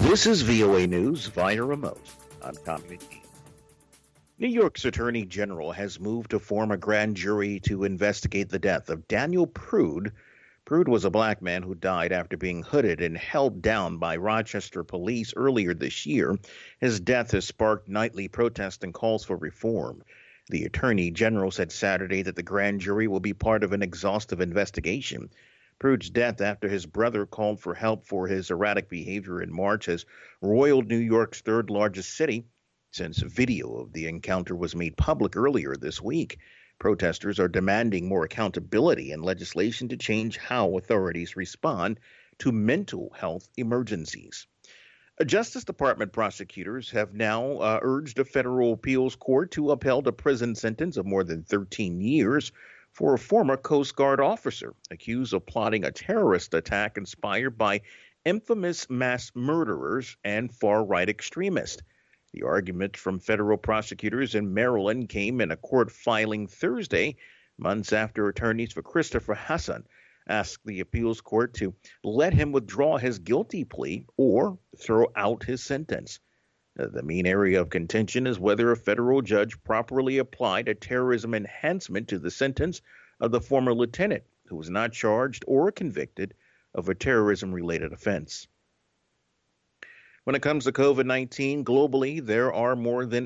This is VOA News via remote. I'm Tommy McNeil. New York's Attorney General has moved to form a grand jury to investigate the death of Daniel Prude. Prude was a black man who died after being hooded and held down by Rochester police earlier this year. His death has sparked nightly protests and calls for reform. The Attorney General said Saturday that the grand jury will be part of an exhaustive investigation. Prude's death after his brother called for help for his erratic behavior in March has roiled New York's third largest city since video of the encounter was made public earlier this week. Protesters are demanding more accountability and legislation to change how authorities respond to mental health emergencies. Justice Department prosecutors have now urged a federal appeals court to uphold a prison sentence of more than 13 years for a former Coast Guard officer accused of plotting a terrorist attack inspired by infamous mass murderers and far-right extremists. The argument from federal prosecutors in Maryland came in a court filing Thursday, months after attorneys for Christopher Hassan asked the appeals court to let him withdraw his guilty plea or throw out his sentence. The main area of contention is whether a federal judge properly applied a terrorism enhancement to the sentence of the former lieutenant, who was not charged or convicted of a terrorism-related offense. When it comes to COVID-19, globally, there are more than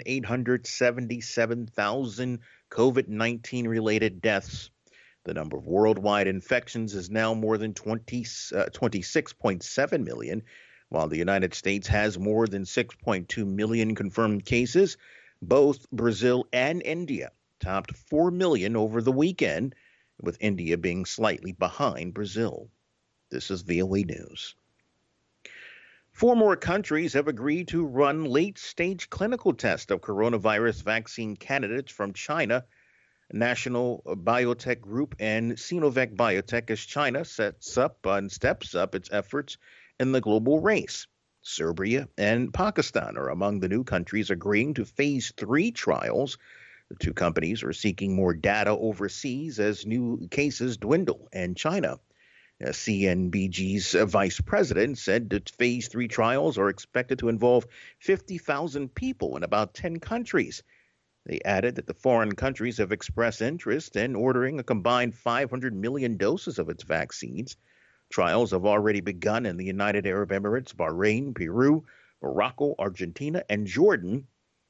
877,000 COVID-19-related deaths. The number of worldwide infections is now more than 26.7 million, while the United States has more than 6.2 million confirmed cases. Both Brazil and India topped 4 million over the weekend, with India being slightly behind Brazil. This is VOA News. 4 more countries have agreed to run late-stage clinical tests of coronavirus vaccine candidates from China, National Biotech Group, and Sinovac Biotech as China steps up its efforts in the global race. Serbia and Pakistan are among the new countries agreeing to phase 3 trials. The two companies are seeking more data overseas as new cases dwindle in China. CNBG's vice president said that phase 3 trials are expected to involve 50,000 people in about 10 countries. They added that the foreign countries have expressed interest in ordering a combined 500 million doses of its vaccines. Trials have already begun in the United Arab Emirates, Bahrain, Peru, Morocco, Argentina, and Jordan.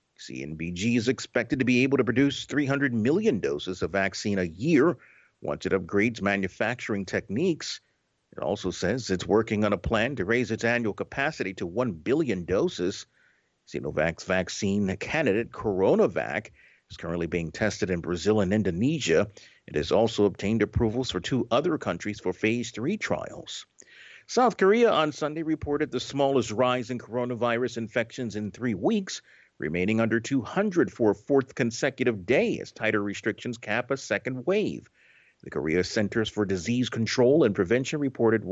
CNBG is expected to be able to produce 300 million doses of vaccine a year once it upgrades manufacturing techniques. It also says it's working on a plan to raise its annual capacity to 1 billion doses. Sinovac's vaccine candidate, CoronaVac, is currently being tested in Brazil and Indonesia. It has also obtained approvals for 2 other countries for phase 3 trials. South Korea on Sunday reported the smallest rise in coronavirus infections in 3 weeks, remaining under 200 for a 4th consecutive day as tighter restrictions cap a second wave. The Korea Centers for Disease Control and Prevention reported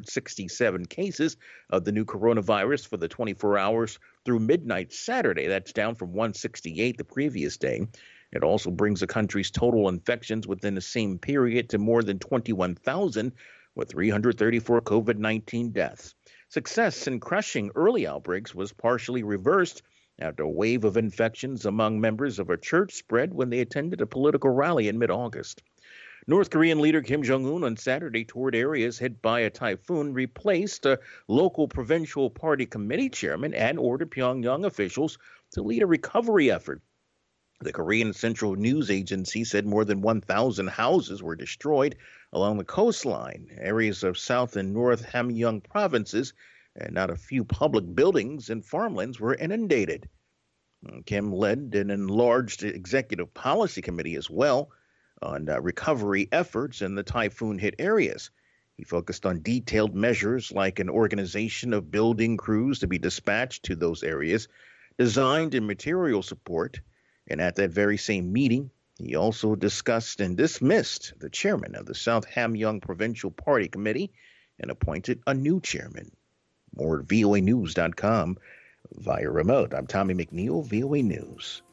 167 cases of the new coronavirus for the 24 hours through midnight Saturday. That's down from 168 the previous day. It also brings the country's total infections within the same period to more than 21,000, with 334 COVID-19 deaths. Success in crushing early outbreaks was partially reversed after a wave of infections among members of a church spread when they attended a political rally in mid-August. North Korean leader Kim Jong-un on Saturday toured areas hit by a typhoon, replaced a local provincial party committee chairman, and ordered Pyongyang officials to lead a recovery effort. The Korean Central News Agency said more than 1,000 houses were destroyed along the coastline, areas of South and North Hamgyong provinces, and not a few public buildings and farmlands were inundated. Kim led an enlarged executive policy committee as well on recovery efforts in the typhoon-hit areas. He focused on detailed measures like an organization of building crews to be dispatched to those areas, designed and material support. And at that very same meeting, he also discussed and dismissed the chairman of the South Hamgyong Provincial Party Committee and appointed a new chairman. More at voanews.com via remote. I'm Tommy McNeil, VOA News.